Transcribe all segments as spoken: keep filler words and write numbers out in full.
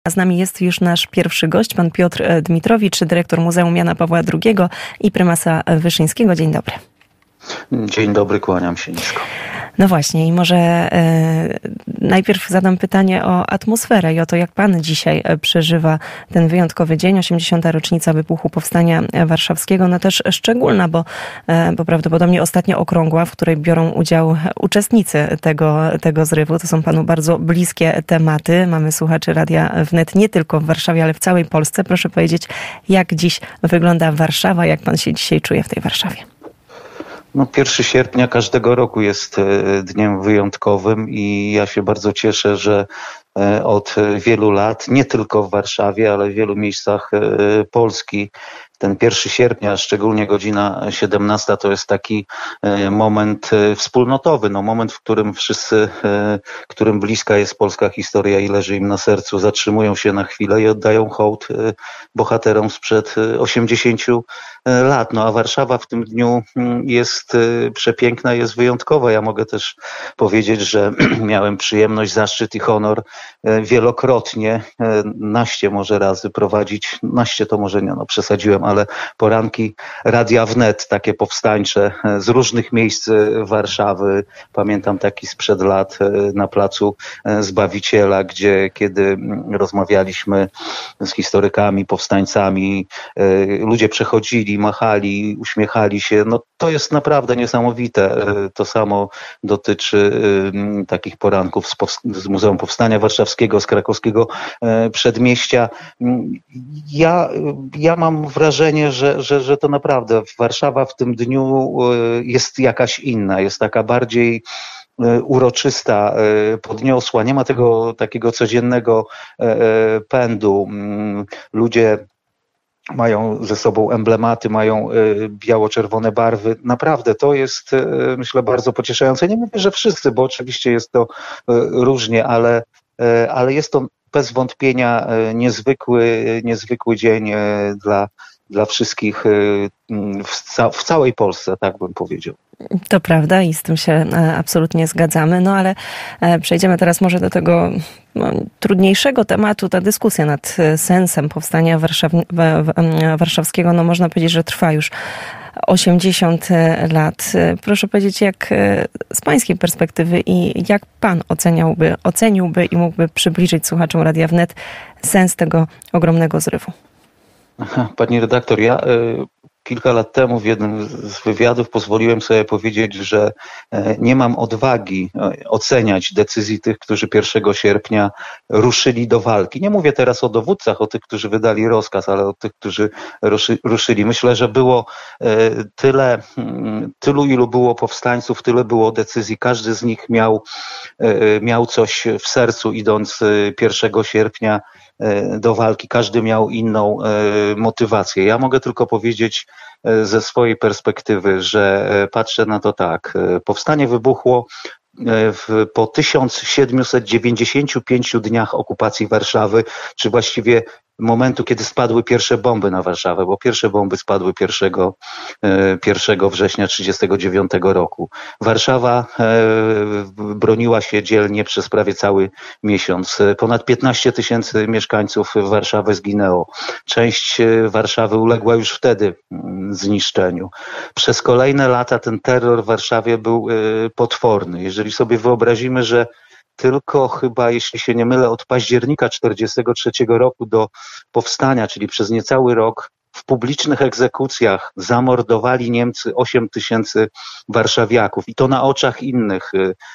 A z nami jest już nasz pierwszy gość, pan Piotr Dmitrowicz, dyrektor Muzeum Jana Pawła drugiego i prymasa Wyszyńskiego. Dzień dobry. Dzień dobry, kłaniam się nisko. No właśnie i może e, najpierw zadam pytanie o atmosferę i o to, jak pan dzisiaj przeżywa ten wyjątkowy dzień, osiemdziesiąta rocznica wybuchu Powstania Warszawskiego. No też szczególna, bo, e, bo prawdopodobnie ostatnio okrągła, w której biorą udział uczestnicy tego, tego zrywu. To są panu bardzo bliskie tematy. Mamy słuchaczy Radia Wnet nie tylko w Warszawie, ale w całej Polsce. Proszę powiedzieć, jak dziś wygląda Warszawa, jak pan się dzisiaj czuje w tej Warszawie? No, pierwszego sierpnia każdego roku jest dniem wyjątkowym i ja się bardzo cieszę, że od wielu lat, nie tylko w Warszawie, ale w wielu miejscach Polski, ten pierwszego sierpnia, szczególnie godzina siedemnasta, to jest taki moment wspólnotowy, no moment, w którym wszyscy, którym bliska jest polska historia i leży im na sercu, zatrzymują się na chwilę i oddają hołd bohaterom sprzed osiemdziesięciu lat. No a Warszawa w tym dniu jest przepiękna, jest wyjątkowa. Ja mogę też powiedzieć, że miałem przyjemność, zaszczyt i honor wielokrotnie, naście może razy prowadzić, naście to może nie, no przesadziłem, ale poranki Radia Wnet, takie powstańcze z różnych miejsc Warszawy. Pamiętam taki sprzed lat na placu Zbawiciela, gdzie kiedy rozmawialiśmy z historykami, powstańcami, ludzie przechodzili, machali, uśmiechali się. No to jest naprawdę niesamowite. To samo dotyczy takich poranków z, powst- z Muzeum Powstania Warszawskiego, z krakowskiego przedmieścia. Ja, ja mam wrażenie, że, że, że to naprawdę Warszawa w tym dniu jest jakaś inna, jest taka bardziej uroczysta, podniosła. Nie ma tego takiego codziennego pędu. Ludzie mają ze sobą emblematy, mają biało-czerwone barwy. Naprawdę to jest, myślę, bardzo pocieszające. Nie mówię, że wszyscy, bo oczywiście jest to różnie, ale, ale jest to bez wątpienia niezwykły, niezwykły dzień dla, dla wszystkich w, ca- w całej Polsce, tak bym powiedział. To prawda i z tym się absolutnie zgadzamy, no ale przejdziemy teraz może do tego no, trudniejszego tematu. Ta dyskusja nad sensem powstania Warszaw- warszawskiego, no można powiedzieć, że trwa już osiemdziesiąt lat. Proszę powiedzieć, jak z pańskiej perspektywy i jak pan oceniałby, oceniłby i mógłby przybliżyć słuchaczom Radia Wnet sens tego ogromnego zrywu? Pani redaktor, ja y, kilka lat temu w jednym z wywiadów pozwoliłem sobie powiedzieć, że nie mam odwagi oceniać decyzji tych, którzy pierwszego sierpnia ruszyli do walki. Nie mówię teraz o dowódcach, o tych, którzy wydali rozkaz, ale o tych, którzy ruszy, ruszyli. Myślę, że było tyle, tylu ilu było powstańców, tyle było decyzji. Każdy z nich miał, miał coś w sercu, idąc pierwszego sierpnia do walki. Każdy miał inną motywację. Ja mogę tylko powiedzieć ze swojej perspektywy, że patrzę na to tak. Powstanie wybuchło w, po tysiąc siedemset dziewięćdziesięciu pięciu dniach okupacji Warszawy, czy właściwie momentu, kiedy spadły pierwsze bomby na Warszawę, bo pierwsze bomby spadły pierwszego września tysiąc dziewięćset trzydziestego dziewiątego roku. Warszawa broniła się dzielnie przez prawie cały miesiąc. Ponad piętnaście tysięcy mieszkańców Warszawy zginęło. Część Warszawy uległa już wtedy zniszczeniu. Przez kolejne lata ten terror w Warszawie był potworny. Jeżeli sobie wyobrazimy, że tylko chyba, jeśli się nie mylę, od października tysiąc dziewięćset czterdziestego trzeciego roku do powstania, czyli przez niecały rok, w publicznych egzekucjach zamordowali Niemcy osiem tysięcy warszawiaków i to na oczach innych,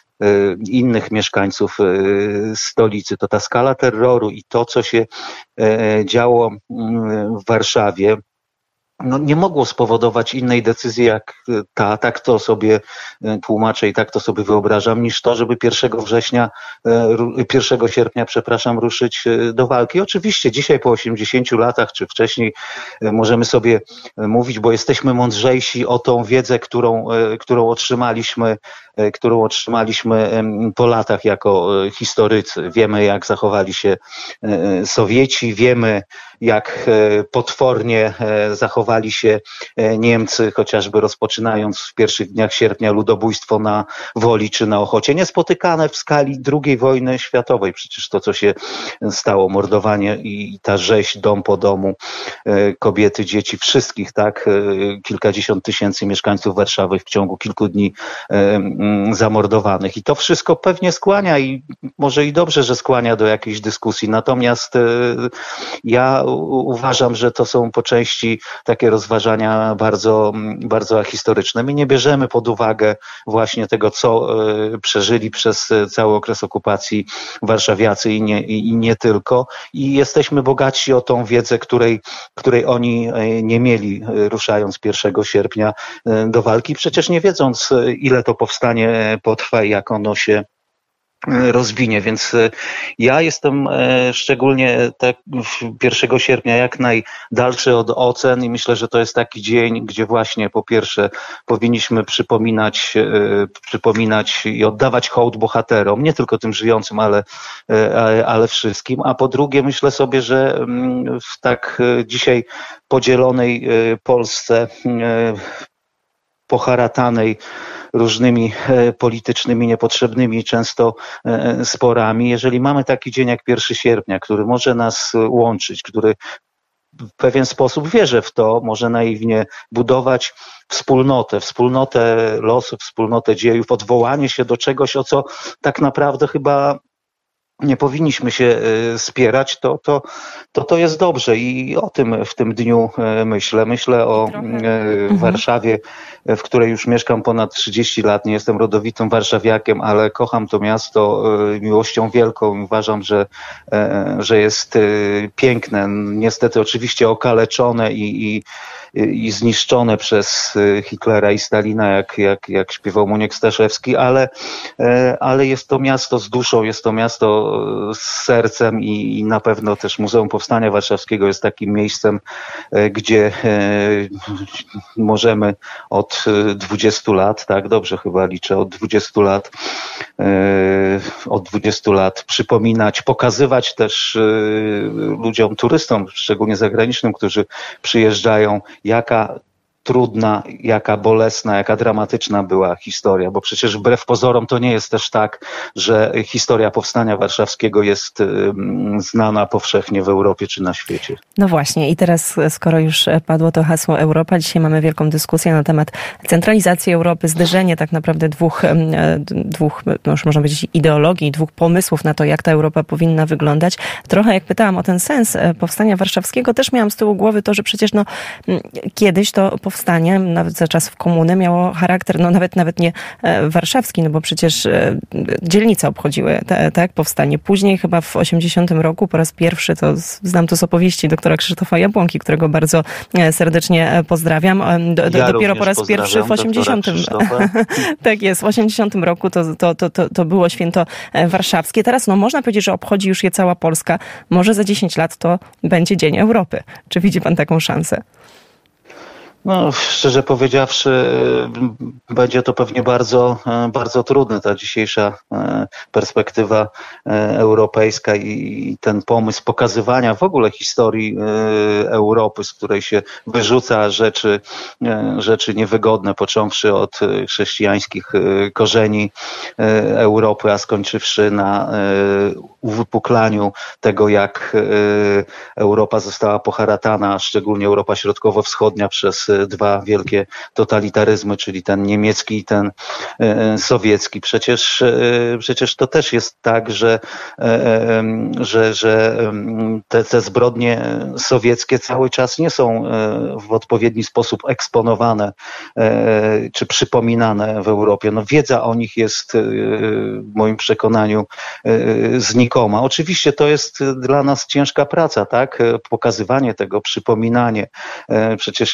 innych mieszkańców stolicy. To ta skala terroru i to, co się działo w Warszawie, no nie mogło spowodować innej decyzji jak ta, tak to sobie tłumaczę i tak to sobie wyobrażam, niż to, żeby pierwszego września, pierwszego sierpnia, przepraszam, ruszyć do walki. Oczywiście dzisiaj po osiemdziesięciu latach, czy wcześniej możemy sobie mówić, bo jesteśmy mądrzejsi o tą wiedzę, którą, którą otrzymaliśmy, którą otrzymaliśmy po latach jako historycy. Wiemy, jak zachowali się Sowieci, wiemy, jak potwornie zachowali się Niemcy, chociażby rozpoczynając w pierwszych dniach sierpnia ludobójstwo na Woli czy na Ochocie, niespotykane w skali drugiej wojny światowej. Przecież to, co się stało, mordowanie i ta rzeź dom po domu, kobiety, dzieci, wszystkich, tak, kilkadziesiąt tysięcy mieszkańców Warszawy w ciągu kilku dni zamordowanych. I to wszystko pewnie skłania i może i dobrze, że skłania do jakiejś dyskusji. Natomiast ja uważam, że to są po części takie rozważania bardzo, bardzo ahistoryczne. My nie bierzemy pod uwagę właśnie tego, co przeżyli przez cały okres okupacji warszawiacy i nie, i nie tylko. I jesteśmy bogatsi o tą wiedzę, której, której oni nie mieli, ruszając pierwszego sierpnia do walki, przecież nie wiedząc, ile to powstanie potrwa i jak ono się rozwinie, więc ja jestem szczególnie tak pierwszego sierpnia jak najdalszy od ocen i myślę, że to jest taki dzień, gdzie właśnie po pierwsze powinniśmy przypominać, przypominać i oddawać hołd bohaterom, nie tylko tym żyjącym, ale, ale, ale wszystkim, a po drugie myślę sobie, że w tak dzisiaj podzielonej Polsce, poharatanej różnymi politycznymi, niepotrzebnymi często sporami. Jeżeli mamy taki dzień jak pierwszego sierpnia, który może nas łączyć, który w pewien sposób, wierzę w to, może naiwnie budować wspólnotę, wspólnotę losów, wspólnotę dziejów, odwołanie się do czegoś, o co tak naprawdę chyba nie powinniśmy się spierać, to, to, to, to jest dobrze i o tym w tym dniu myślę. Myślę o Warszawie, w której już mieszkam ponad trzydzieści lat. Nie jestem rodowitym warszawiakiem, ale kocham to miasto miłością wielką. Uważam, że, że jest piękne. Niestety oczywiście okaleczone i, i, i zniszczone przez Hitlera i Stalina, jak, jak, jak śpiewał Muniek Staszewski, ale, ale jest to miasto z duszą, jest to miasto z sercem i, i na pewno też Muzeum Powstania Warszawskiego jest takim miejscem, gdzie możemy od dwudziestu lat, tak dobrze chyba liczę, od dwudziestu lat, od dwudziestu lat przypominać, pokazywać też ludziom, turystom, szczególnie zagranicznym, którzy przyjeżdżają, jaka trudna, jaka bolesna, jaka dramatyczna była historia, bo przecież wbrew pozorom to nie jest też tak, że historia Powstania Warszawskiego jest um, znana powszechnie w Europie czy na świecie. No właśnie i teraz, skoro już padło to hasło Europa, dzisiaj mamy wielką dyskusję na temat centralizacji Europy, zderzenie tak naprawdę dwóch, dwóch no już można powiedzieć ideologii, dwóch pomysłów na to, jak ta Europa powinna wyglądać. Trochę jak pytałam o ten sens Powstania Warszawskiego, też miałam z tyłu głowy to, że przecież no kiedyś to powstanie Powstanie, nawet za czasów komuny, miało charakter, no nawet nawet nie warszawski, no bo przecież dzielnice obchodziły te, tak, powstanie. Później chyba w osiemdziesiątym roku po raz pierwszy, to znam to z opowieści doktora Krzysztofa Jabłonki, którego bardzo serdecznie pozdrawiam. Do, do, ja dopiero po raz pierwszy w osiemdziesiątym tak jest, w osiemdziesiątym roku to, to, to, to, to było święto warszawskie. Teraz no można powiedzieć, że obchodzi już je cała Polska. Może za dziesięć lat to będzie Dzień Europy. Czy widzi pan taką szansę? No, szczerze powiedziawszy, będzie to pewnie bardzo, bardzo trudne, ta dzisiejsza perspektywa europejska i ten pomysł pokazywania w ogóle historii Europy, z której się wyrzuca rzeczy, rzeczy niewygodne, począwszy od chrześcijańskich korzeni Europy, a skończywszy na uwypuklaniu tego, jak Europa została poharatana, szczególnie Europa Środkowo-Wschodnia, przez dwa wielkie totalitaryzmy, czyli ten niemiecki i ten sowiecki. Przecież, przecież to też jest tak, że, że, że te, te zbrodnie sowieckie cały czas nie są w odpowiedni sposób eksponowane czy przypominane w Europie. No, wiedza o nich jest w moim przekonaniu znikoma. Oczywiście to jest dla nas ciężka praca, tak? Pokazywanie tego, przypominanie. Przecież jeżeli są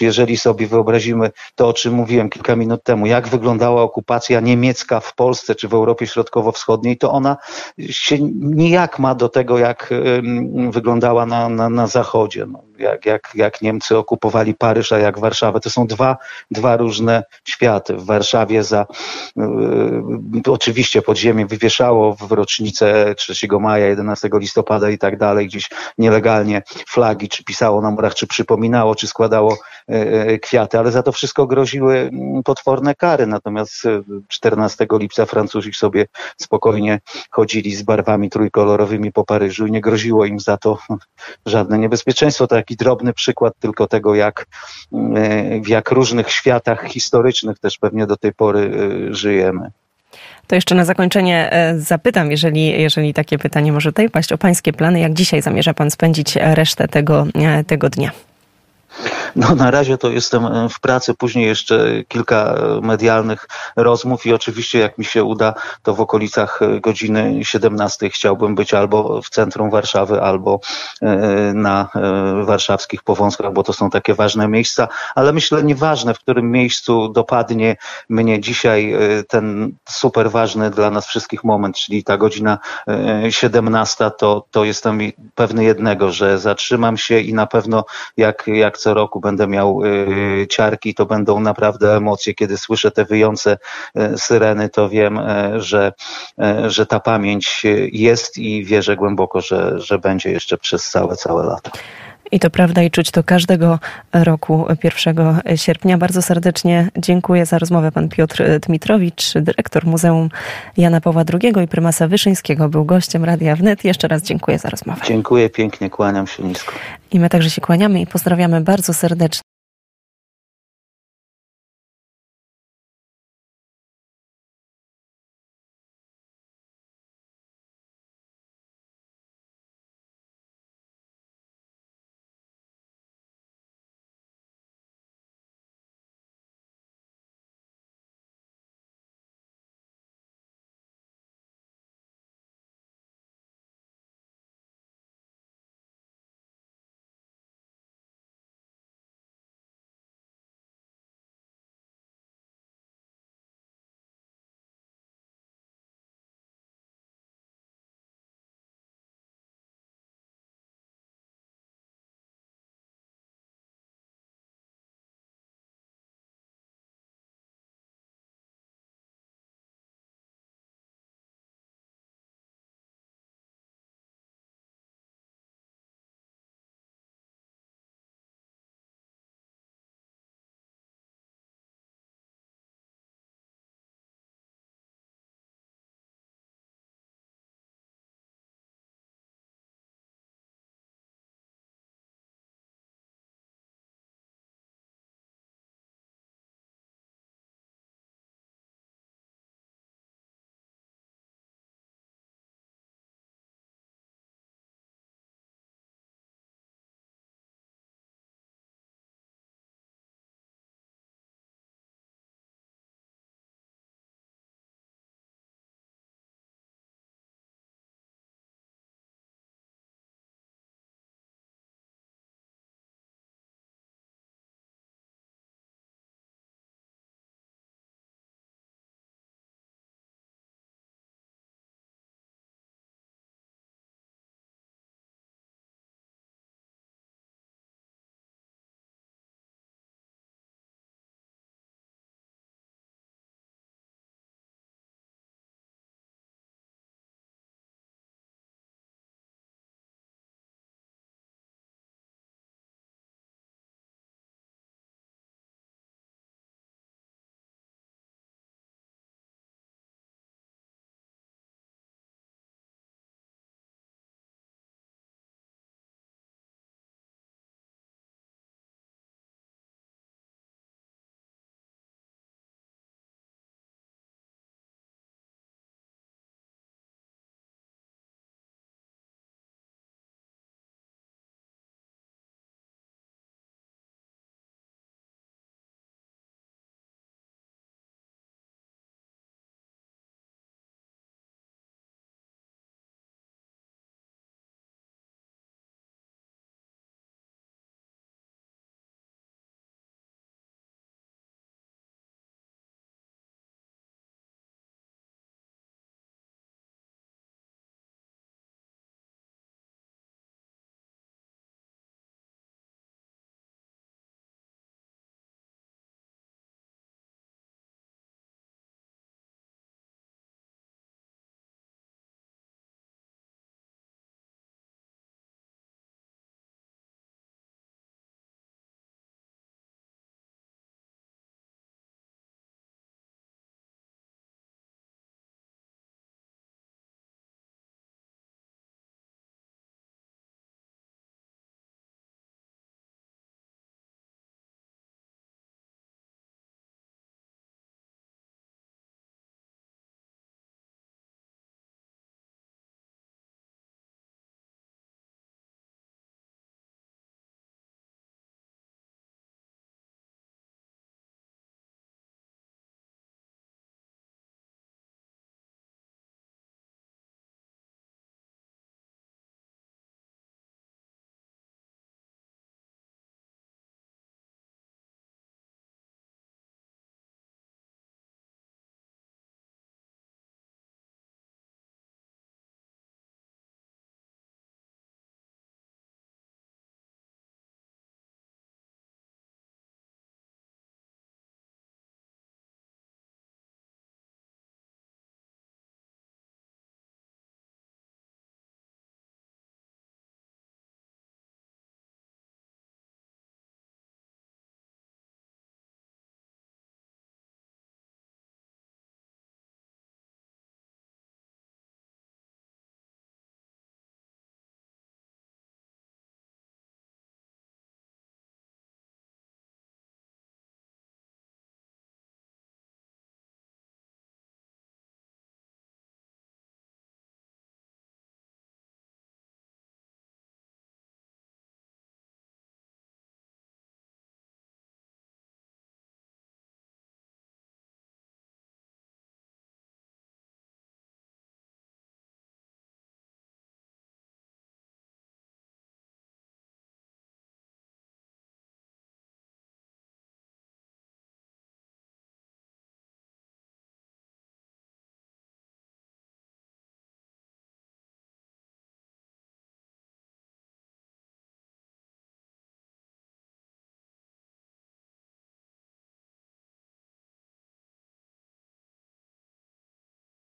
sobie wyobrazimy to, o czym mówiłem kilka minut temu, jak wyglądała okupacja niemiecka w Polsce czy w Europie Środkowo-Wschodniej, to ona się nijak ma do tego, jak wyglądała na, na, na Zachodzie. No, jak, jak, jak Niemcy okupowali Paryż, a jak Warszawę. To są dwa, dwa różne światy. W Warszawie za y, oczywiście podziemie wywieszało w rocznicę trzeciego maja, jedenastego listopada i tak dalej, gdzieś nielegalnie flagi, czy pisało na murach, czy przypominało, czy składało y, kwiaty, ale za to wszystko groziły potworne kary. Natomiast czternastego lipca Francuzi sobie spokojnie chodzili z barwami trójkolorowymi po Paryżu i nie groziło im za to żadne niebezpieczeństwo. To taki drobny przykład tylko tego, jak w jak różnych światach historycznych też pewnie do tej pory żyjemy. To jeszcze na zakończenie zapytam, jeżeli, jeżeli takie pytanie może tutaj paść, o pańskie plany. Jak dzisiaj zamierza pan spędzić resztę tego, tego dnia? No na razie to jestem w pracy, później jeszcze kilka medialnych rozmów i oczywiście jak mi się uda, to w okolicach godziny siedemnastej chciałbym być albo w centrum Warszawy, albo na warszawskich Powązkach, bo to są takie ważne miejsca, ale myślę nieważne, w którym miejscu dopadnie mnie dzisiaj ten super ważny dla nas wszystkich moment, czyli ta godzina siedemnasta, to, to jestem pewny jednego, że zatrzymam się i na pewno jak, jak co roku będę miał y, ciarki, to będą naprawdę emocje. Kiedy słyszę te wyjące y, syreny, to wiem, y, że, y, że ta pamięć jest i wierzę głęboko, że, że będzie jeszcze przez całe, całe lata. I to prawda i czuć to każdego roku pierwszego sierpnia. Bardzo serdecznie dziękuję za rozmowę. Pan Piotr Dmitrowicz, dyrektor Muzeum Jana Pawła drugiego i prymasa Wyszyńskiego, był gościem Radia Wnet. Jeszcze raz dziękuję za rozmowę. Dziękuję pięknie, kłaniam się nisko. I my także się kłaniamy i pozdrawiamy bardzo serdecznie.